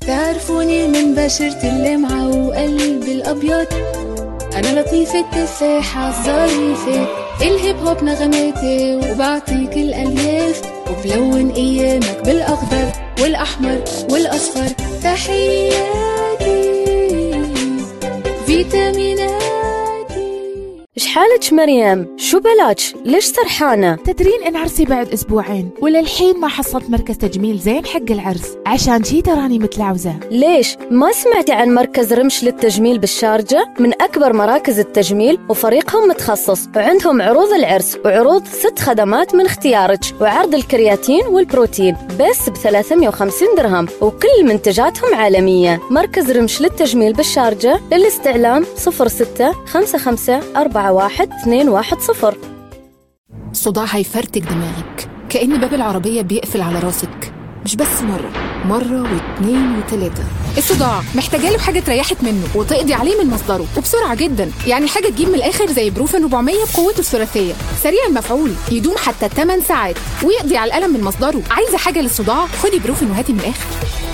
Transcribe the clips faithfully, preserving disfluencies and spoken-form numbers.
تعرفوني من بشرة اللمعة وقلبي الأبيض، أنا لطيفة التفاحة الظريفة، الهيب هوب نغماتي وبعطيك الألياف، وبلون أيامك بالأخضر والأحمر والأصفر. تحياتي فيتاميناتي. إيش حالك مريم؟ شو بلاك؟ ليش سرحانة؟ تدرين إن عرسي بعد أسبوعين وللحين ما حصلت مركز تجميل زين حق العرس، عشان شي تراني متلعوزة. ليش؟ ما سمعتي عن مركز رمش للتجميل بالشارجة؟ من أكبر مراكز التجميل وفريقهم متخصص، وعندهم عروض العرس وعروض ست خدمات من اختيارك، وعرض الكرياتين والبروتين بس بثلاثمية وخمسين درهم، وكل منتجاتهم عالمية. مركز رمش للتجميل بالشارجة، للاستعلام صفر ستة خمسة خمسة أربعة واحد اثنين واحد صفر. الصداع هيفرتك دماغك، كأن باب العربية بيقفل على راسك، مش بس مرة مرة واثنين وثلاثة. الصداع محتاجة له حاجة تريحك منه وتقضي عليه من مصدره وبسرعة جدا، يعني حاجة تجيب من الآخر زي بروفين أربعمية بقوته الثلاثية، سريع المفعول، يدوم حتى ثماني ساعات ويقضي على الألم من مصدره. عايزة حاجة للصداع؟ خدي بروفين وهاتي من الآخر.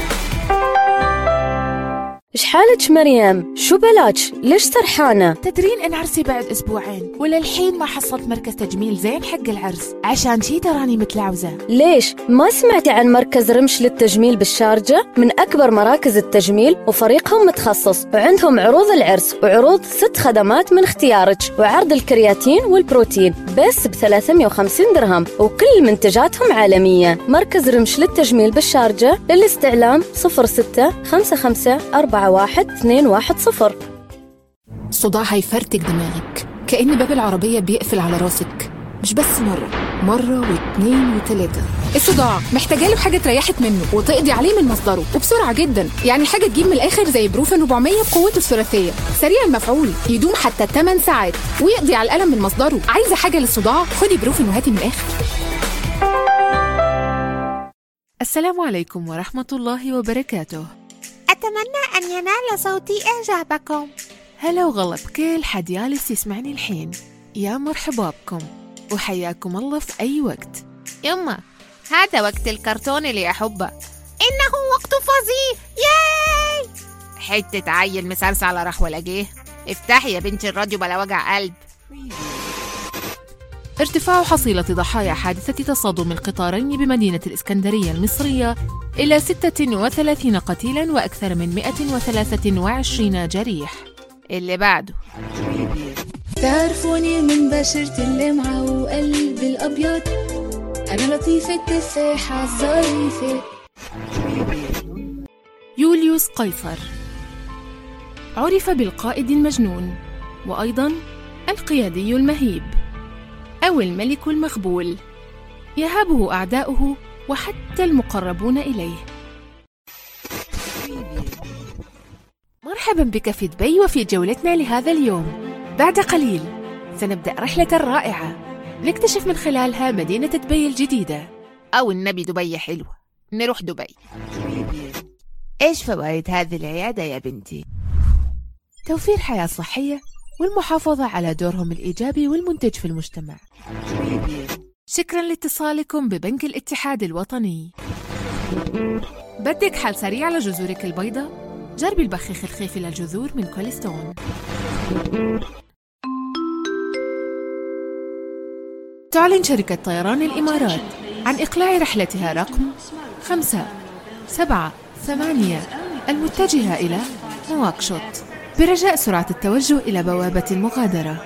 إيش حالك مريم؟ شو بلاك؟ ليش سرحانة؟ تدرين إن عرسي بعد أسبوعين وللحين ما حصلت مركز تجميل زين حق العرس، عشان شي تراني متلعوزة. ليش؟ ما سمعتي عن مركز رمش للتجميل بالشارجة؟ من أكبر مراكز التجميل وفريقهم متخصص، وعندهم عروض العرس وعروض ست خدمات من اختيارك، وعرض الكرياتين والبروتين بس بثلاثمية وخمسين درهم، وكل منتجاتهم عالمية. مركز رمش للتجميل بالشارجة، للاستعلام صفر ستة خمسة خمسة أربعة واحد اثنين واحد صفر. الصداع هيفرتك دماغك، كأن باب العربية بيقفل على راسك، مش بس مرة مرة واثنين وثلاثة. الصداع محتاجة له حاجة تريحك منه وتقضي عليه من مصدره وبسرعة جدا، يعني حاجة تجيب من الآخر زي بروفين أربعمية بقوته الثلاثية، سريع المفعول، يدوم حتى ثماني ساعات ويقضي على الألم من مصدره. عايزة حاجة للصداع؟ خدي بروفين وهاتي من الآخر. السلام عليكم ورحمة الله وبركاته. أتمنى أن ينال صوتي إعجابكم. هلا وغلا بكل حد جالس يسمعني الحين، يا مرحبا بكم وحياكم الله في أي وقت. يما، هذا وقت الكرتون اللي أحبه، إنه وقت فظيع. ياي حتة عيل مسرس على رح ولا جه. افتحي يا بنتي الراديو بلا وجع قلب. ارتفاع حصيلة ضحايا حادثة تصادم القطارين بمدينة الإسكندرية المصرية إلى ستة وثلاثين قتيلاً وأكثر من مئة وثلاثة وعشرين جريح. اللي بعده. تعرفوني من بشرة اللمعة وقلبي الأبيض، أنا لطيفة التفاحة الظريفة. يوليوس قيصر عرف بالقائد المجنون، وأيضاً القيادي المهيب، أو الملك المخبول، يهابه أعداؤه وحتى المقربون إليه. مرحبا بك في دبي وفي جولتنا لهذا اليوم. بعد قليل سنبدأ رحلة رائعة نكتشف من خلالها مدينة دبي الجديدة. أو النبي دبي حلوة، نروح دبي. إيش فوائد هذه العيادة يا بنتي؟ توفير حياة صحية والمحافظة على دورهم الإيجابي والمنتج في المجتمع. شكرا لاتصالكم ببنك الاتحاد الوطني. بدك حل سريع لجذورك البيضاء؟ جربي البخيخ الخيفي للجذور من كوليستون. تعلن شركة طيران الإمارات عن إقلاع رحلتها رقم خمسة سبعة ثمانية المتجهة إلى نواكشوط، برجاء سرعة التوجه إلى بوابة المغادرة.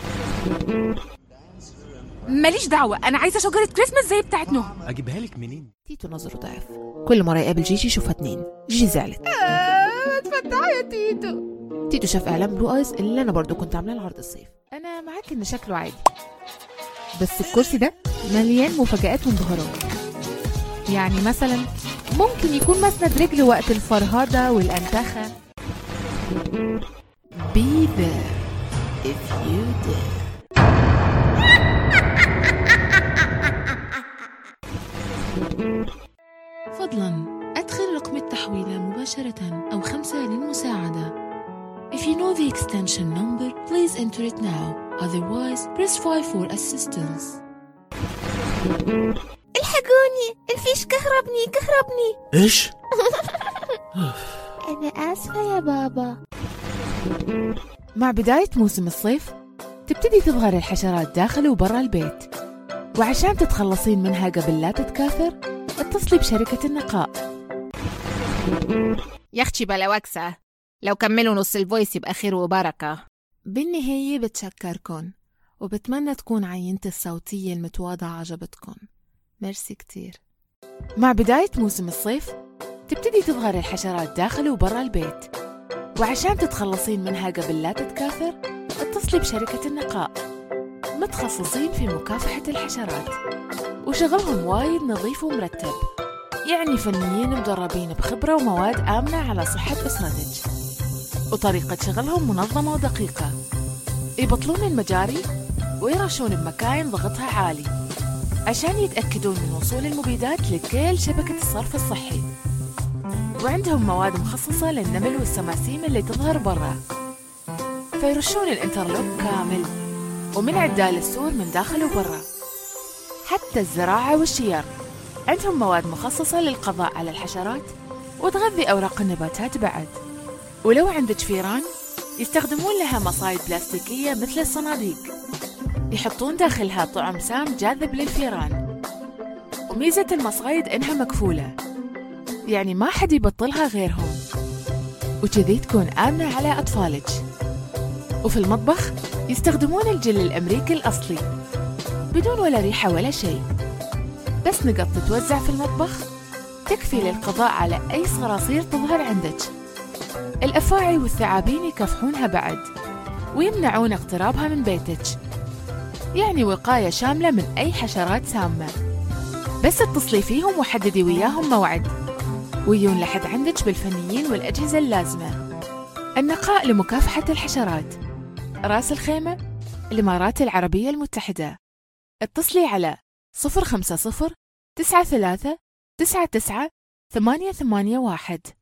ماليش دعوة، أنا عايزة شجرة كريسماس زي بتاعتنا. أجيبها لك منين؟ تيتو نظره ضعف، كل مرة يقابل جيجي يشوفها اتنين. جيجي زعلت. آه تفتح يا تيتو. تيتو شاف إعلان بلو آيز اللي أنا برضو كنت عاملاه لعرض الصيف. أنا معاك إن شكله عادي، بس الكرسي ده مليان مفاجآت وانبهارات. يعني مثلا ممكن يكون مسند رجل وقت الفرهدة والأنتخة. Be there if you dare. فضلا أدخل رقم التحويلة مباشرة أو خمسة للمساعدة. If you know the extension number, please enter it now. Otherwise, press five for assistance. الحقوني، الفيش كهربني كهربني. إيش؟ أنا آسفة يا بابا. مع بداية موسم الصيف تبتدي تظهر الحشرات داخل وبرا البيت، وعشان تتخلصين منها قبل لا تتكاثر اتصلي بشركة النقاء. يختي بلا وكسة، لو كملوا نص الفويس يبقى خير وبركة. بالنهاية بتشكركن وبتمنى تكون عينتي الصوتية المتواضعة عجبتكن. ميرسي كتير. مع بداية موسم الصيف تبتدي تظهر الحشرات داخل وبرا البيت، وعشان تتخلصين منها قبل لا تتكاثر اتصلي بشركة النقاء، متخصصين في مكافحة الحشرات وشغلهم وايد نظيف ومرتب، يعني فنيين مدربين بخبرة ومواد آمنة على صحة أسرتك، وطريقة شغلهم منظمة ودقيقة. يبطلون المجاري ويرشون بمكاين ضغطها عالي عشان يتأكدون من وصول المبيدات لكل شبكة الصرف الصحي، وعندهم مواد مخصصة للنمل والسماسيم اللي تظهر برا، فيرشون الانترلوك كامل ومن عدال السور من داخل وبرا. حتى الزراعة والشير عندهم مواد مخصصة للقضاء على الحشرات وتغذي أوراق النباتات بعد. ولو عندك فيران يستخدمون لها مصايد بلاستيكية مثل الصناديق، يحطون داخلها طعم سام جاذب للفيران، وميزة المصايد إنها مكفولة، يعني ما حد يبطلها غيرهم، وكذي تكون آمنة على أطفالك. وفي المطبخ يستخدمون الجل الأمريكي الأصلي بدون ولا ريحة ولا شيء، بس نقط تتوزع في المطبخ تكفي للقضاء على أي صراصير تظهر عندك. الأفاعي والثعابين يكافحونها بعد ويمنعون اقترابها من بيتك، يعني وقاية شاملة من أي حشرات سامة. بس اتصلي فيهم وحددي وياهم موعد ويون لحد عندك بالفنيين والأجهزة اللازمة. النقاء لمكافحة الحشرات، راس الخيمة، الإمارات العربية المتحدة. اتصلي على صفر خمسة صفر تسعة ثلاثة تسعة تسعة ثمانية ثمانية واحد.